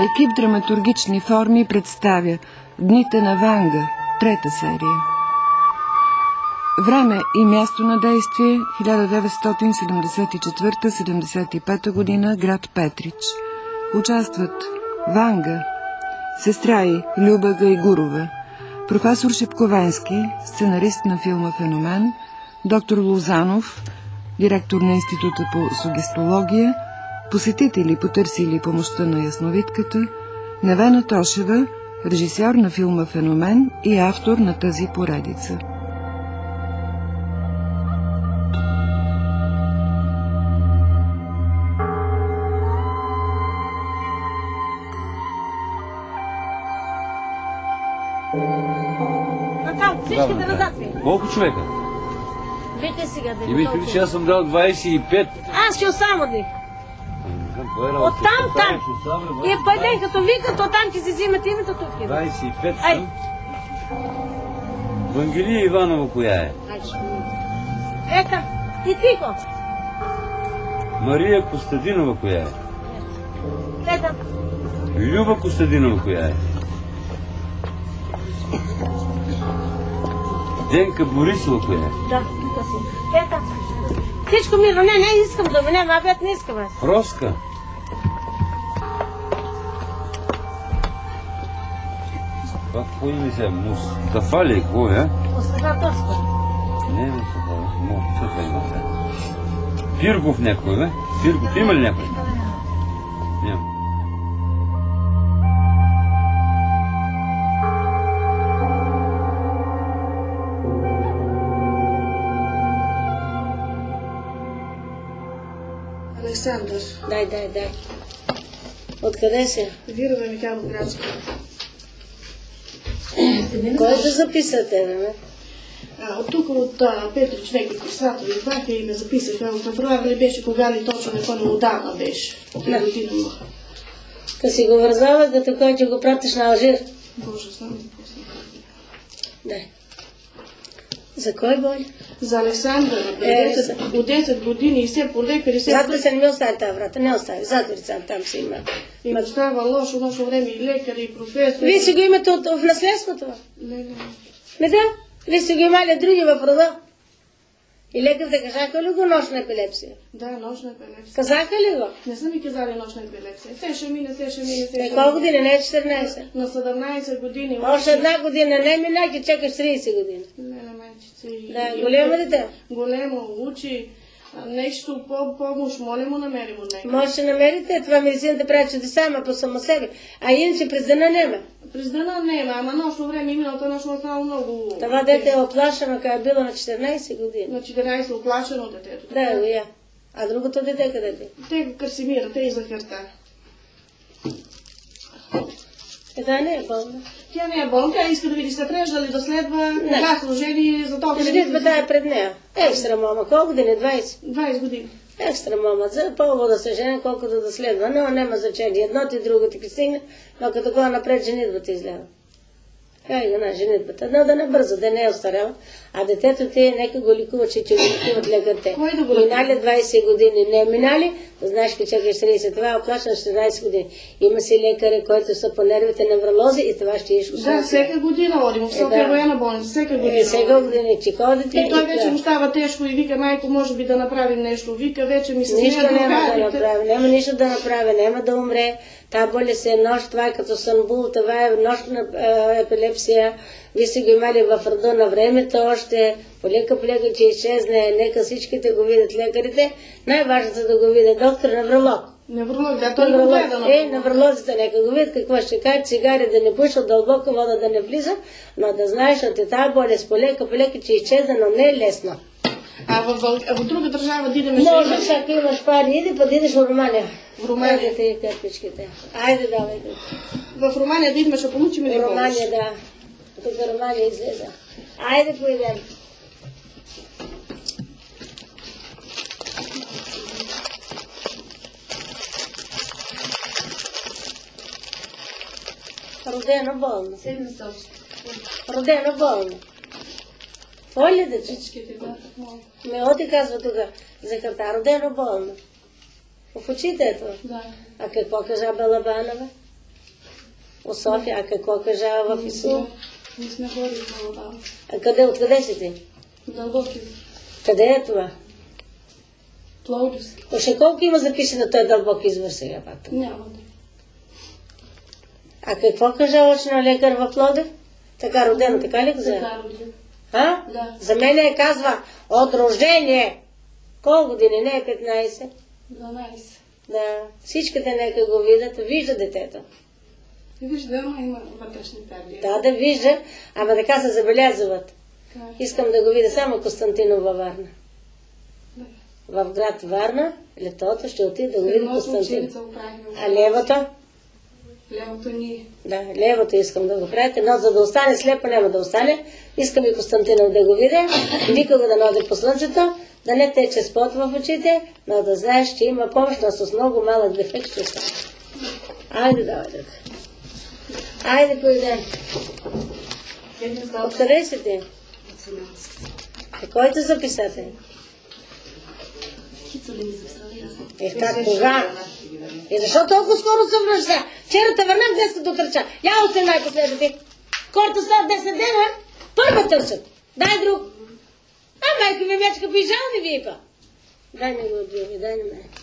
Екип драматургични форми представя Дните на Ванга, трета серия. Време и място на действие 1974-75 година, град Петрич. Участват Ванга, сестра й Люба Гайгурова, професор Шипковенски, сценарист на филма «Феномен», доктор Лозанов, директор на Института по сугестология, посетители потърсили помощта на ясновидката, Невена Тошева, режисьор на филма «Феномен» и автор на тази поредица. Всичките назад ви. Колко човека? Вика сега да Имаш ли, че аз съм дал 25? Аз ще осамодих. Оттам там. И пъден като викат, оттам ти си взимат името тук. 25 съм. Вангелия Иванова коя е? Ека, и тихо. Мария Костадинова коя е? Ека. Люба Костадинова коя е? Денка Борисова коя е? Да, тук си. Ека. Всичко мирно. Не искам да ме, абет не искам аз. Роска. Това какво име сега? Мустафа ли? Какво е? Мустафа Тоска. Не, Мустафа. Мустафа има сега. Пиргов някой, бе? Пиргов има ли някой? Няма. Александър. Дай. Откъде си? Вирова Михайловградска. Кой да записа тебе, бе? От тук, от Петрич, неки председател идваха и ме записаха. В февруари беше, кога ли точно, не помня, отдавна беше. Та си го вързава, като кой че го пратиш на Алжир? Боже, знам какво съм. Дай. За кой боли? За Александър. От 10 години и все по лекари. Затвори се, не ми остави тази врата, не остави. Затвори се, там си има. И ме става лошо нощно време и лекари, и професори. Вие си го имате в наследството? Не. Не да? Вие си го имали други в рода? И лекарите казаха ли го нощна епилепсия? Да, нощна епилепсия. Казаха ли го? Не са ми казали нощна епилепсия. Се ще мине. Колко години? Не е 14? На 17 години. Още една година не мина, ги чакаш 30 години. Не, майчица. Да, голямо дете? Големо, учи. Нещо помощ, моля му намери му нещо. Може да намерите, това медицината прави чудеса, ама по само себе. А иначе през деня нема. През деня нема, ама нощно време и миналата нощно стало много... Това дете е оплашено, като е било на 14 години. На 14 оплашено детето. Да, я. А другото дете къде ти? Те Красимира, те и Захарта. Да, не е болна. Тя не е болна, тя иска да види се прежда ли да следва, кога са рожени за толкова... Женитбата е пред нея. Екстра мама, колко години? 20? 20 години. Екстра мама, за по-ло да се жени, колкото да следва. Но няма значение. Едното и другото ти стигне, но като това напред женитбата излява. Кай го на женитбата. Но да не бързо, да не е остаряла. А детето ти нека го ликува, че го ликуват лекарите. Кой да го минали 20 години, не минали, знаеш, че чакаш 30. Това е оплашено 14 години. Има си лекари, които са по нервите невролози и това ще иш. Да, всяка година ходим в София военна болница, всяка година. Всяка година, че ходите. И той вече му става тежко и вика, майко, може би да направим нещо. Вика, вече ми се нищо няма да направи, няма нищо да направи, няма да умре. Та болест е нощ, това е като сънбул, това е нощна епилепсия. Вие си го имали в рода на времето още, полека, че изчезне, нека всичките го видят лекарите. Най-важното да го видят доктор, невролог. Невролог, да, той го гледа. Невролозите нека го видят какво ще кажат, цигари да не пушат, дълбока вода да не влиза, но да знаеш, от тази болест полека, че изчезне, но не е лесно. А в друга държава дидеме ще можеш, ако имаш пари, иди па дидеш в Румъния. В Румъния? Айде и кърпичките. Айде, давайте. В Румъния да идваме, ще получим ли помощ? В Румъния, да. Тук Румъния излезе. Айде, поидем. Родена болна. Родена болна. Твой ли дете? Всичките, да. Мело ти казва тук, Захарта, родено болна. В очите е това? Да. А какво кажа Балабанова? От София, а какво кажа в Исул? Ние сме ходили много там. А откъде си ти? Дълбоки. Къде е това? Пловдивски. Още колко има записано този дълбок извор сега пак? Няма да. А какво кажа очно лекар в Пловдив? Така родено, така ли го взе? Така роден. А? Да. За мен казва от рождение. Колко години? Не е 15. 12. Да. Всичките нека го видят. Вижда детето. Вижда, има вътрешни перли. Да вижда. Ама така се забелязват. Искам да го видя само Константинов във Варна. Да. В град Варна, летото ще отиде да го видя Константинов. А левото? левото? Левото ни. Да, левото искам да го правите, но за да остане слепо няма да остане. Искам и Константинов да го видя, никога да ноди по слънцето, да не тече спот в очите, но да знаеш, че има помощ, но с много малък дефект ще стане. Айде, давай, друг. Айде, пойдем. Откъде си ти? Който записате? Кицали ми записали. Как, кога? И защо толкова скоро се връща? Вчера те върнах 10 до търча. Я още най-последно ти. Корта става 10 дена, първа търчат. Дай друг. А майка ми мечка пижал ми випа. Дай ми го отбил, дай на мен.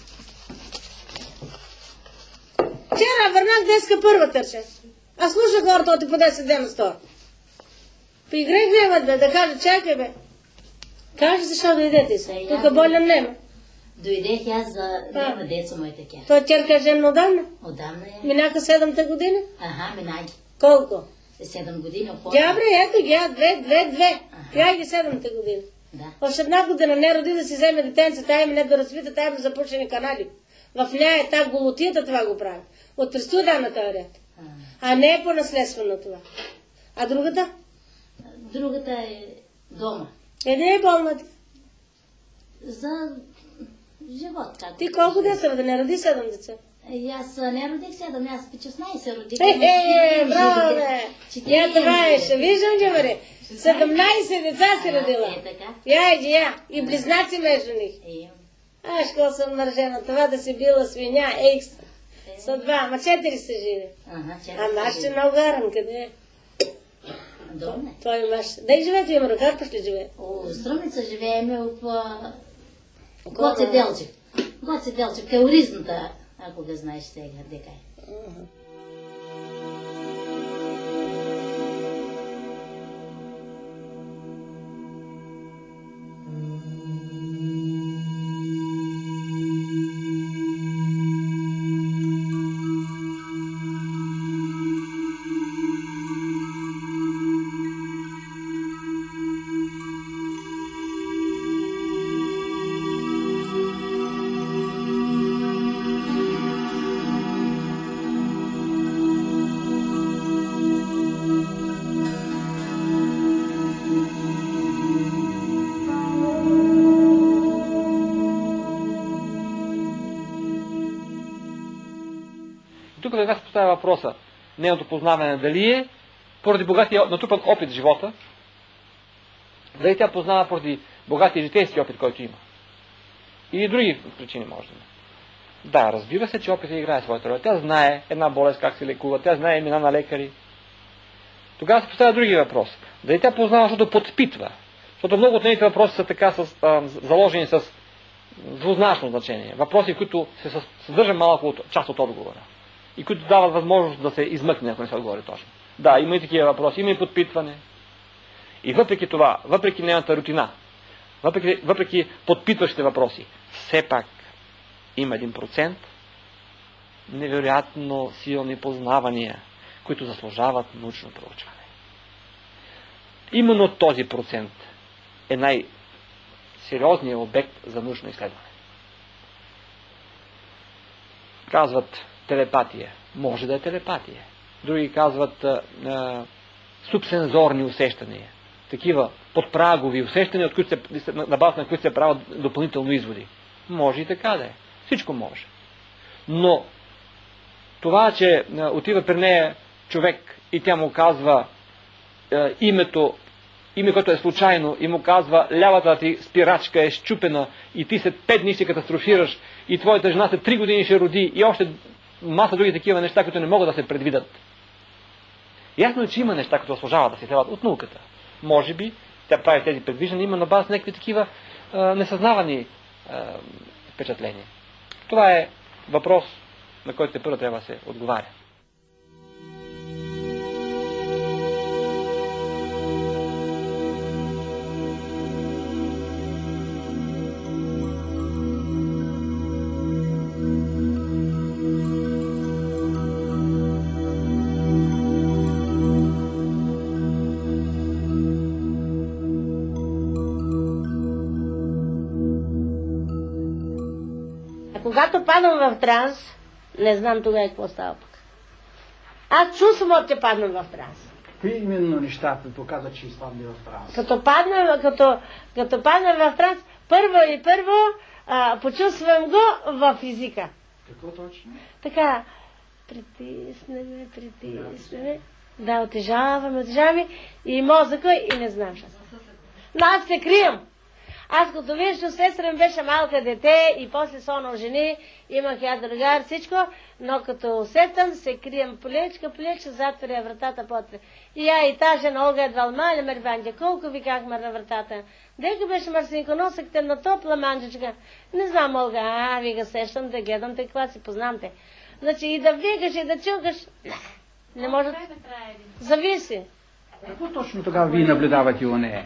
Вчера върнах 10 първа търча. А слушай хората оти по 10 дена стора. Поиграй гневът, бе, да кажа, чакай, бе. Кажи защо дойдете се. Тук болен нема. Дойдех аз за няма деца моите кер. Той черка жена отдавна? Отдавна е. Минаха 7-та година? Аха, минаги. Колко? 7 години. Дябре, ето ги, 2. Я ги 7-та година. Да. Още една година не роди да си вземе детенце, тая им не да развита, тая им запушени канали. В нея е та голотията това го прави. От 300 дана този ред. А не е по-наследствено това. А другата? Другата е дома. Не е болната. За живот, както. Ти колко деца, да не роди 7 деца? Аз не родих 7, аз 16 родих. Браво, бе! Я това е, ще виждам, че бъде. 17 деца си родила. Е така. Я иди, я. И близнаци между них. Аш, какво съм мържена, това да си била свиня, екстра. Са 2, ама 4 са живи. Ама аз ще много гарам, къде е? Дома. Той имаш. Дай живеете, има ръкарпаш ли живее? О, Струмица живееме в Гоце Делчев. Гоце Делчев, Кауризната, ако го знаеш сега, дека е. Тук веднага се поставя въпроса, нейното познаване дали е поради богатия натрупан опит в живота, дали тя познава поради богатия житейски опит, който има. Или други причини може да има. Да, разбира се, че опитът играе своята роля. Тя знае една болест как се лекува, тя знае имена на лекари. Тогава се поставя други въпрос. Дали тя познава, защото подпитва. Защото много от нейните въпроси са така заложени с двузначно значение. Въпроси, които се съдържат малко част от отговора. И които дават възможност да се измъкне, ако не се отговори точно. Да, има и такива въпроси, има и подпитване. И въпреки това, въпреки нейната рутина, въпреки подпитващите въпроси, все пак има 1% невероятно силни познавания, които заслужават научно проучване. Именно този процент е най-сериозният обект за научно изследване. Казват телепатия. Може да е телепатия. Други казват субсензорни усещания. Такива подпрагови усещания, на база на които се правят допълнително изводи. Може и така да е. Всичко може. Но това, че отива при нея човек и тя му казва име, което е случайно, и му казва лявата ти спирачка е счупена и ти след 5 дни ще катастрофираш и твоята жена след 3 години ще роди и още маса други такива неща, които не могат да се предвидят. Ясно е, че има неща, които заслужават да се изследват от науката. Може би тя прави тези предвиждания именно на база на някакви такива несъзнавани впечатления. Това е въпрос, на който първо трябва да се отговаря. Когато падам в транс, не знам тогава какво става пък. Аз чувствам, че паднам в транс. Кои именно нещата показват, че изпадне в транс? Като паднем в транс, първо почувствам го в езика. Какво точно? Така, притиснеме. Да, отежаваме и мозъка и не знам що. Но аз се крием. Аз като виждам, сестра ми беше малка дете и после се жени, имах я другар, всичко, но като усетам, се крием полечка, затворя вратата потре. И я и та жена Олга едвал маля мербанджа, колко викахме на вратата. Дека беше Марсинко, носехте на топла манджичка. Не знам, Олга, вика, сещам те, гледам те, каква си, познам те. Значи и да викаш, и да чукаш, не може. Зависи. Какво точно тогава вие наблюдавате у нея?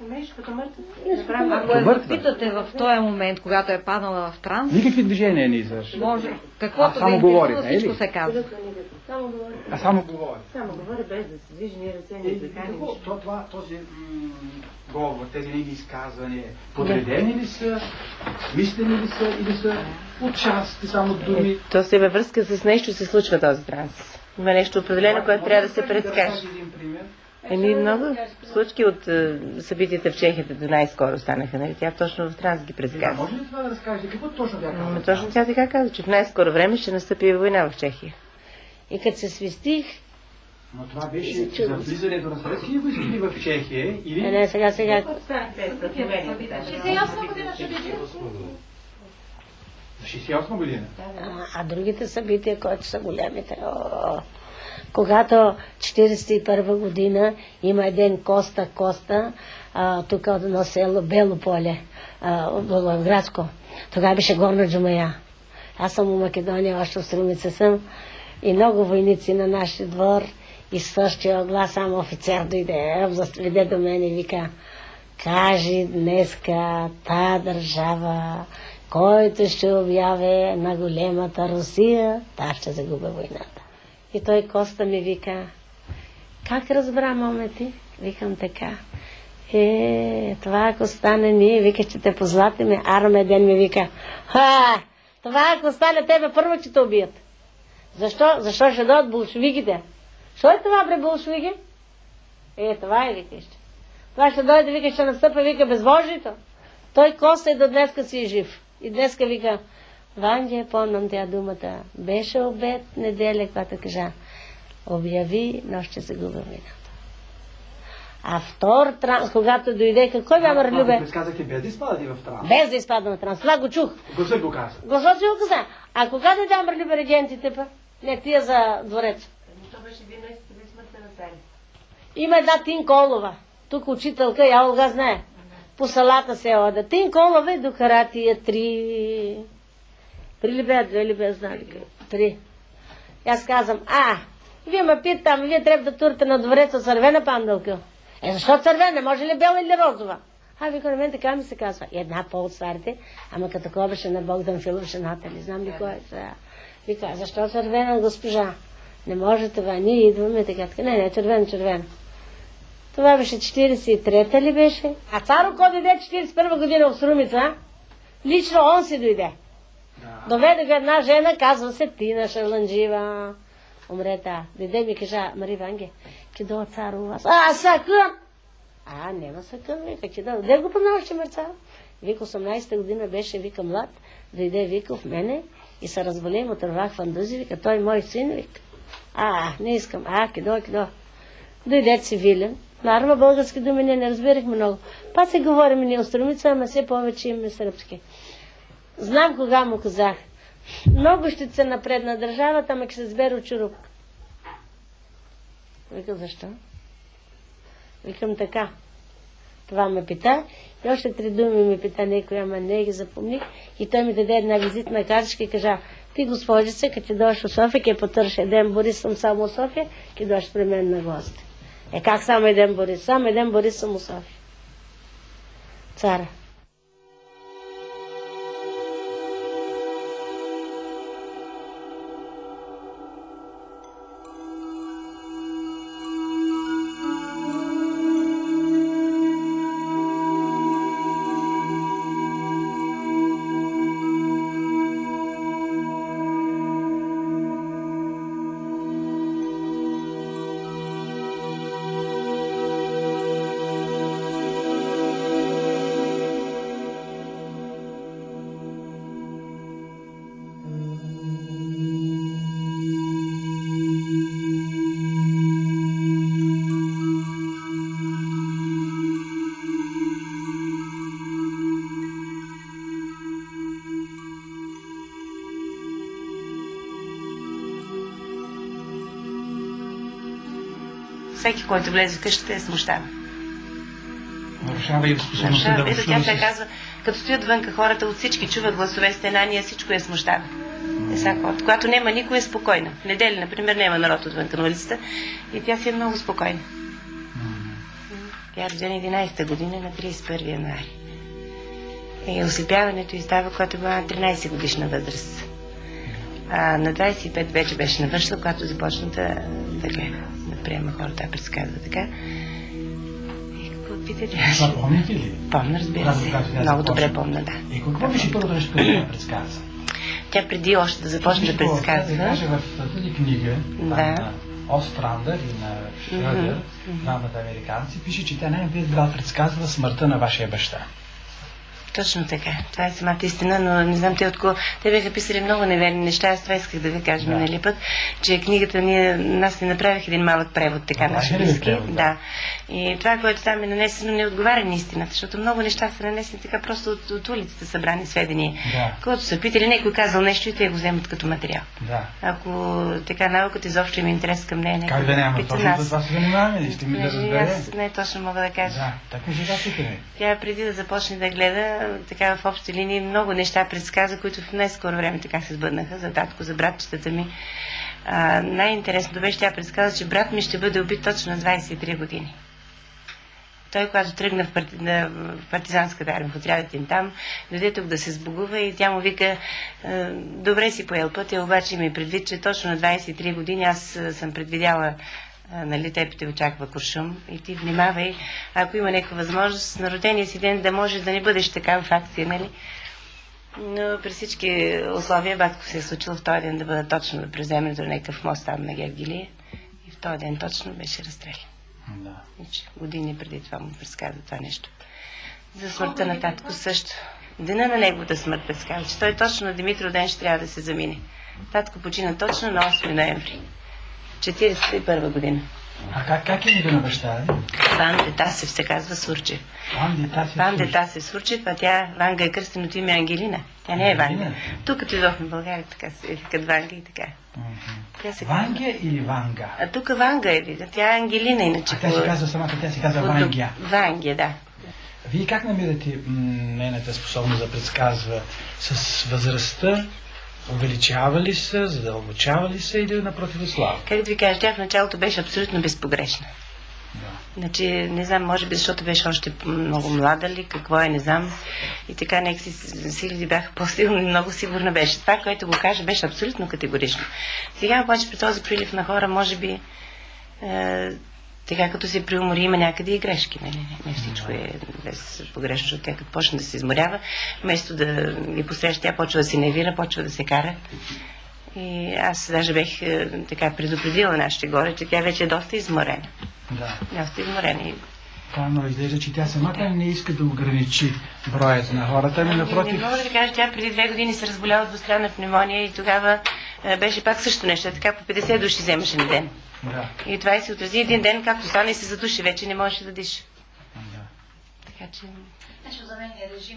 Ако я питате в този момент, когато е паднала в транс, Никакви движения не извършва. може каквото само да говори, интересува, не е ли? всичко се казва. Само говори. Само говори. Само говори без да се движи, ни ръце, ни дихание. Този говор, тези неги изказвания, подредени ли са, мислени ли са или са отчасти само думи? То се във връзка с нещо се случва този транс. Има нещо определено, което трябва да се предскаже. Един пример. Много случки от събитията в Чехия до най-скоро станаха, нали? Тя точно в транс ги предсказва. Може ли това да разкажете? Какво точно тя казва? Точно тя така казва, че в най-скоро време ще настъпи война в Чехия. И като се свистих, Но това беше за влизането на съветските войски в Чехия или... не, сега. 68 година ще биде. За 68 година? А другите събития, които са големите. Когато 41 година има един Коста, тук на село Бело поле, Благоевградско. Тогава беше Горна Джумая. Аз съм у Македония, още в Струмица съм. И много войници на нашия двор. И същия глас, само офицер дойде, заведе до мен и вика: кажи днеска та държава, който ще обяви на големата Русия, та ще загуби войната. И той Коста ми вика: как разбра, маме ти? Викам така: това ако стане ние, вика, че те позлатиме. Арме ден ми вика: това ако стане тебе, първо ще те убият. Защо ще дойдат болшевиките? Що е това, бре, болшевики? Това е, викаш. Това ще дойде, вика, ще настъпа, вика, безбожието. Той Коста и до днеска си е жив. И днеска вика: Ванге, помням тя думата. Беше обед, неделя, когато кажа: обяви, но ще загубя войната. А втор транс, когато дойде, кой бе Мърлюбе? Предсказахте без да изпадате в транс. Без да изпадам в транс. Това го чух. Гласът го каза. Гласът си го каза. А кога дойде Мърлюбе регентите па? Не, тия за двореца. То беше 2 месеца без смъртта на царя. Има една Тинколова. Тук учителка, я Олга знае. По салата се ода. Тинколова и докара тия 3... 3 ли бе, 2 ли бе, знам ли? 3. Аз казвам: вие ме питам, вие трябва да турите на двореца цървена пандълка. Защо цървена? Може ли бела или розова? Вика, на мен така ми се казва. Една по-от старите, ама като такова беше на Богдан Филов, жената ли, знам ли кой е това. Вика: защо цървена, госпожа? Не може това, ние идваме така. Не, червена. Това беше 43-та ли беше? А Царо ко дойде 41 година в Струмица, лично он си дойде. Доведе го една жена, казва се Тина Шарланджива. Умрета. Дойде ми кажа: Мари Ванге, кидо Царо у вас? Съкън! Нема съкън, вика, кидо. Де го познаваш, че Царо? Вика, 18-та година беше, вика, млад. Дойде, вика, в мене и се развали, му тървах фандузи, вика: той мой син, вика. Не искам. Кидо. Дойде цивилен. Нарма български думи не разбирахме много. Па се говорим ние от Струмица, ама все повече имаме сръбски. Знам кога му казах: много ще се напредна държавата, ама ще се сбере от чурук. Вика, защо? Викам така. Това ме пита. И още 3 думи ми пита някой, ама не ги запомних. И той ми даде една визитна картичка и кажа, ти, господице, като ти дойш в София, ке потърша един Борис, съм само в София, ке дойш при мен на гости. Как само един Борис? Само един Борис съм в София. Цара. Всеки, който влезе в къщата, е смущава. Нарушава и способността да общува. Ето тя казва, като стоят вънка хората от всички, чуват гласове, стенания, всичко я смущава. Когато няма никой, е спокойна. В неделя, например, няма народ отвънка на улицата и тя си е много спокойна. Тя е родена 11-та година на 31 януари. И ослепяването й става, когато била на 13 годишна възраст. А на 25 вече беше навършила, когато започна да гледа, да приема хората, предсказва така. И какво питате? Това помните ли? Помня, разбира се. Много добре помня, да. И какво беше първото нещо, което да предсказва? Тя преди още да започне да предсказва. Каже в тази книга, на Острандър и на Шръдър, двамата американци, пише, че тя най-напред била предсказва смъртта на вашия баща. Точно така. Това е самата истина, но не знам те отколко. Те бяха писали много неверни неща. Аз това исках да ви кажа минали път, че книгата нас не направих един малък превод, така на шведски. Да. И това, което там е нанесено, не отговаря на истината, защото много неща са нанесени така просто от улицата събрани сведения. Да. Когато са питали, някой казал нещо и те го вземат като материал. Да. Ако така науката изобщо има интерес към нея, някой как да няма точно за това се занимаваме, ще ми да разбере. Аз не точно мога да кажа. Да, така ми задачите. Тя преди да започне да гледа, така в общи линии много неща предсказа, които в най-скоро време така се сбъднаха за татко, за братчетата ми. Най-интересното беше, тя предсказа, че брат ми ще бъде убит точно на 23 години. Той, когато тръгна в партизанската армия, в отрядите им там, дойде тук да се сбогува и тя му вика, добре си поел пътя, обаче ми предвид, че точно на 23 години аз съм предвидяла, нали, теб те очаква куршум и ти внимавай, ако има някаква възможност на рождения си ден да можеш да не бъдеш така в акция, нали. Но при всички условия батко се е случило в този ден да бъде точно да преземе до някакъв мост там на Гергилия и в този ден точно беше разстрелян. Да. Години преди това му предсказа това нещо. За смъртта на татко също. Дена на неговата смърт предсказа, че той точно на Димитров ден ще трябва да се замине. Татко почина точно на 8 ноември. 1941 година. А как е името на баща? Ван Детасев се казва Сурчев. Ван Детасев Сурчев, а тя Ванга е кръстеното име Ангелина. Тя не е Ванга. Тук като идвахме в България, така се викат Ванга и така. Ванга или Ванга? А тук Ванга е, тя е Ангелина, иначе. А тя се казва самата, тя се казва Вангя. Вангя, да. Вие как намирате нейната способност да предсказва? С възрастта? Увеличава ли се, задълбочава ли се или напротив слава? Как да ви кажа, тя в началото беше абсолютно безпогрешна. Да. Значи, не знам, може би защото беше още много млада ли, какво е, не знам. И така някакси силите бяха по-силни, много сигурна беше. Това, което го каже, беше абсолютно категорично. Сега обаче при този прилив на хора, може би така като се приумори, има някъде и грешки. Не всичко е без погрешно, защото тя като почне да се изморява, вместо да ги посреща, тя почва да се нервира, почва да се кара. И аз даже бех така предупредила нашите горе, че тя вече е доста изморена. Да. Доста изморена. Но изглежда, че тя самата не иска да ограничи броят на хората, ами напротив. Не мога да кажа, тя преди 2 години се разболява от двустранна пневмония и тогава беше пак също нещо. Така по 50 души вземаше на ден. Да. И това и се отрази един ден, както стана и се задуши, вече не можеше да диша. Да. Така че... Нещо за мен е режим.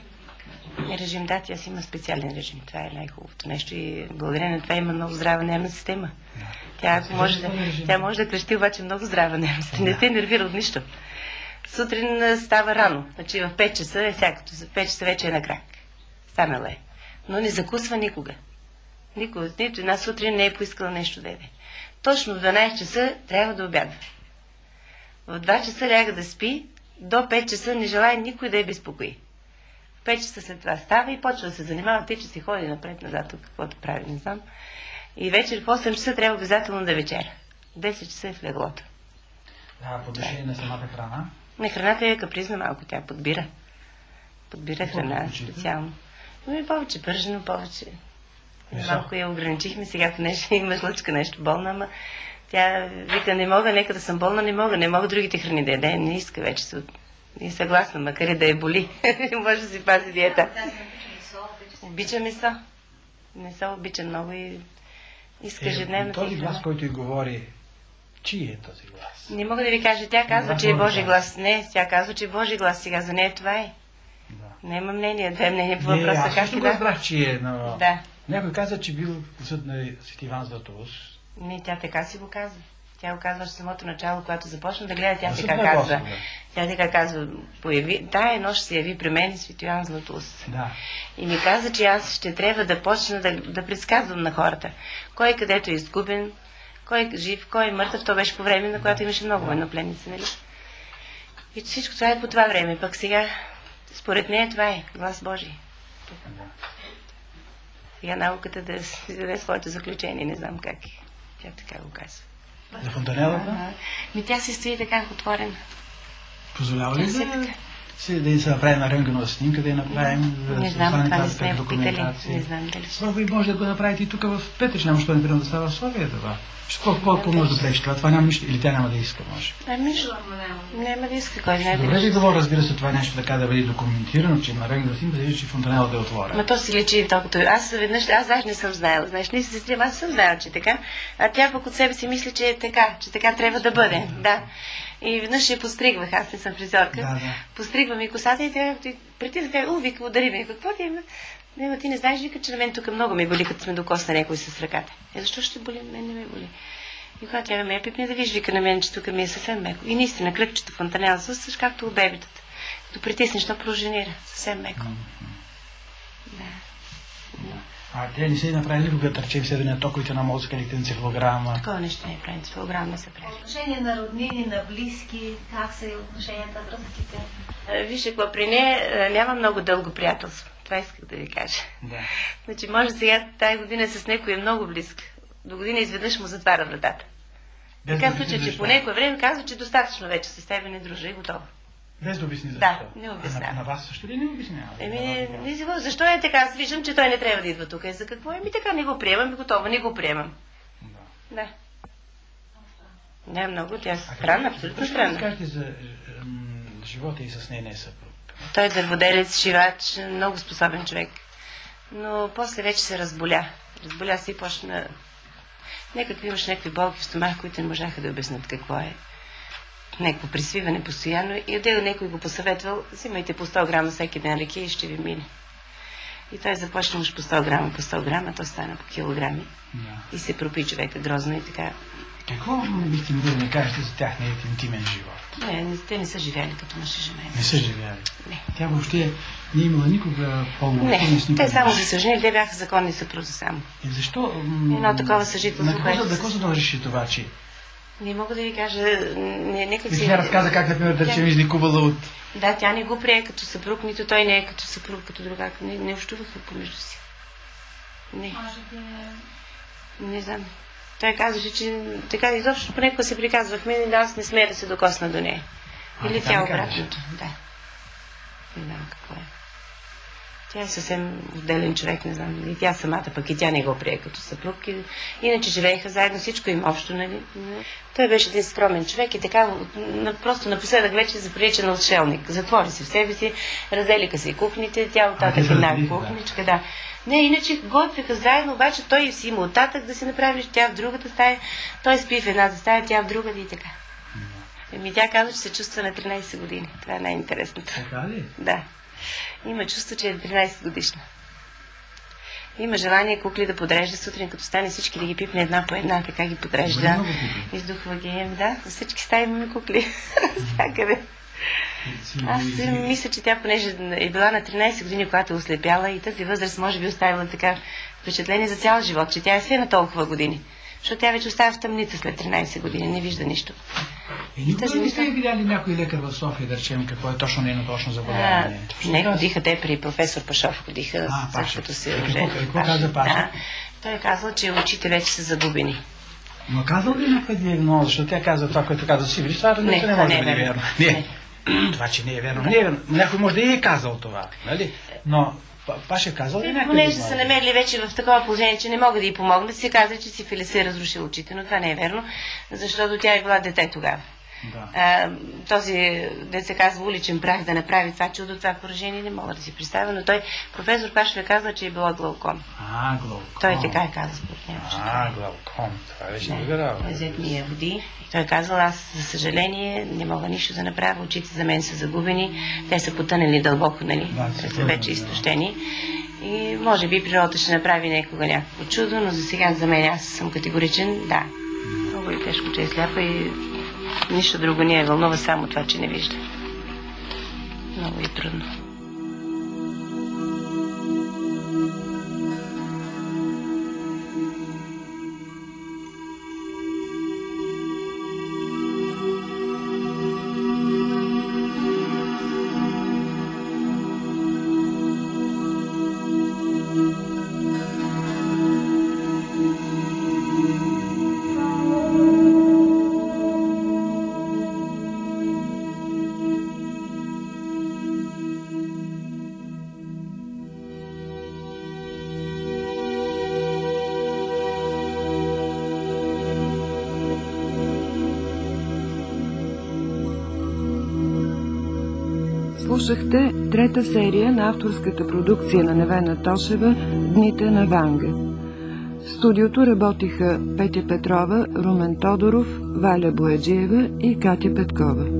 Режим, да, тя си има специален режим. Това е най-хубавото нещо и благодарение на това има много здрава нервна система. Тя може да крещи, обаче много здрава нервна система. Не се нервира от нищо. Сутрин става рано. Значи в 5 часа е всякото. В 5 часа вече е на крак. Станала е. Но не закусва никога. Нито една сутрин не е поискала нещо да яде. Точно в 12 часа трябва да обядва. В 2 часа ляга да спи. До 5 часа не желая никой да я безпокои. 5 часа след това става и почва да се занимава, тъй че си ходи напред-назад, каквото прави, не знам. И вечер в 8 часа трябва обязателно да вечеря. 10 часа е в леглото. По отношение на самата храна? Не, храната е капризна малко, тя подбира. Подбира храна специално. Но повече пържено, повече. Малко я ограничихме, сега понеже има жлъчка нещо болна, ама тя вика, не мога, нека да съм болна, не мога другите храни да яде, не иска вече се. Не съгласна, макар и да я боли. Може да си пази диета. Обича месо. Месо обича много и иска ежедневно. Този глас, който и говори, чий е този глас? Не мога да ви кажа. Тя казва, че е Божий глас. Не, тя казва, че е Божий глас. Сега за нея това е. Няма мнение. Две мнения по въпроса. Аз също го разбрах, че е, но... Да. Някой каза, че бил съд на Свети Иван Златоуст. Не, тя така си го казва. Тя го казва в самото начало, когато започна да гледа, тя така казва. Тя така казва, тая нощ се яви при мен Свети Иван Златоуст. Да. И ми каза, че аз ще трябва да почна да предсказвам на хората. Кой където е изгубен, кой е жив, кой е мъртъв. То беше по време, на което имаше много военнопленници, нали? И всичко това е по това време. Пък сега, според нея, това е глас Божий. Сега науката да си даде своето заключение, не знам как е. Тя така го казва. За фонтанелата? Тя си стои така отворена. Позволява ли да се направи на рентгенова снимка, да я направим? Не знам, това не сме питали. Не знам дали. Вие може да го направите и тук в Петрич, няма що например да става в София това. Колко може да пречи това няма нищо, или тя няма да иска, може? Няма да иска, кой знае. Добре ви говоря, разбира се, това нещо така да бъде документирано, че на рентгенова снимка да вижда, че фонтанелата е отворена. Ма то си личи толкова. Аз даже не съм знаела. Знаеш, не си сестри, аз съм знаела, че така. А тя пък от себе си мисли, че е така, че така трябва да бъде. Да. И веднъж я постригвах, аз не съм фризьорка. Постригвам и косата и тя преди да кажа, вика, удари ме. Какво ти има? Не, ти не знаеш, вика, че на мен тук много ми боли, като сме докосна някой с ръката. Защо ще боли? Мен не ме боли. И когато тя ме пипне, да виж, вика на мен, че тук ми е съвсем меко. И наистина, кръгчето фонтанела със, както у бебетата. Като притиснеш, то пружинира. Съвсем меко. Да. А те не са и направили, когато речем седения токовите на мозъка или енцефалограма? Такова нещо не е прави, енцефалограма не се прави. Отношение на роднини, на близки, как са и отношенията, връзките? Вижте, какво при нея няма много дълго приятелство. Това исках да ви кажа. Да. Значи, може сега тази година с някой е много близка. До година изведнъж му затваря вратата. Така случай, че по някое време казва, че достатъчно вече с тебе не дружа и готово. Без да обясни защо? Да, не обяснява. На вас също ли не обяснява? Защо е така? Аз виждам, че той не трябва да идва тук. За какво? Така не го приемам и готово, не го приемам. Да. Не, много. Тя е странна, абсолютно странна. Кажете за живота и с нейния съпруг. Той е дърводелец, шивач, много способен човек. Но после вече се разболя. Разболя се и почна... имаше някакви болки в стомах, които не можаха да обяснат какво е. Някакво присвиване постоянно и отдел някой го посъветвал, взимайте по 100 грама всеки ден ръки и ще ви мине. И той започна уж по 100 грама, то стана по килограми. Да. И се пропи човека грозно и така. Какво бихте ми да ми кажете за тяхният интимен живот? Те не са живяли като мъж и жена. Не са живяли? Не. Тя въобще не имала никога по-големи с никога. Те само се съженили, те бяха законни съпрузи само. И защо? Едно такова съжителство, което... На какво се дължи това, че... Не мога да ви кажа, нека си... Тя разказа как, например, да речем изникувала от... Да, тя не го прие като съпруг, нито той не е като съпруг, като другак. Не общуваха помежду си. Не. Не знам. Той казваше, че така изобщо понекога се приказвахме, аз не смея да се докосна до нея. Или тя обратното. Да. Не знам какво е. Тя е съвсем отделен човек, не знам. И тя самата, пък и тя не го прие като съпруг. Иначе живееха заедно, всичко им общо, нали? Той беше един скромен човек и така, просто напоследък вече заприлича на отшелник. Затвори се в себе си, разделиха се и кухните, тя оттатък една кухничка, да. Не, иначе готвиха заедно, обаче той си има оттатък да се направи, тя в другата стая, той спи в едната стая, тя в другата и така. Тя казва, че се чувства на 13 години. Това е най-интересното. Така ли? Да. Има чувство, че е 13 годишна. Има желание кукли да подрежда сутрин, като стане всички да ги пипне една по една, така ги подрежда. Издухва ги. Да, за всички стаи имаме кукли. Всякъде. Аз мисля, че тя, понеже е била на 13 години, когато е ослепяла, и тази възраст може би оставила така впечатление за цял живот, че тя е все на толкова години. Защото тя вече остава в тъмница след 13 години, не вижда нищо. И никога не сте видяли някой лекар в София, да речем, какво е точно нейно точно заболяване? Не, ходиха те при професор Пашов, ходиха, след като се ожени. Какво каза Пашов? Да. Той е казал, че очите вече са загубени. Но казал ли някаква диагноза? Защото тя каза това, което каза си, това не може да бъде верно. Не. Това, че не е верно. Не е верно. Някой може да и е казал това, нали? Но Паша казал ли някакъв? Понеже са намерили вече в такова положение, че не могат да й помогнат, се казва, че сифилис е разрушил очите, но това не е верно, защото тя е била дете тогава. Да. Този, де се казва, уличен прах да направи това чудо, това поражение, не мога да си представя, но той, професор Пашев е казал, че е било глауком. Глауком. Той така е казал според него. Глауком. Това беше друга работа. Взет ми я води. Той е казал, аз за съжаление не мога нищо да направя, очите за мен са загубени, те са потънали дълбоко, нали, са вече изтощени. И може би природата ще направи някога някакво чудо, но за сега за мен аз съм категоричен, да. Много е тежко, че е сляпа и нищо друго не е вълнува, само това, че не вижда. Много е трудно. Слушахте трета серия на авторската продукция на Невена Тошева «Дните на Ванга». В студиото работиха Петя Петрова, Румен Тодоров, Валя Бояджиева и Катя Петкова.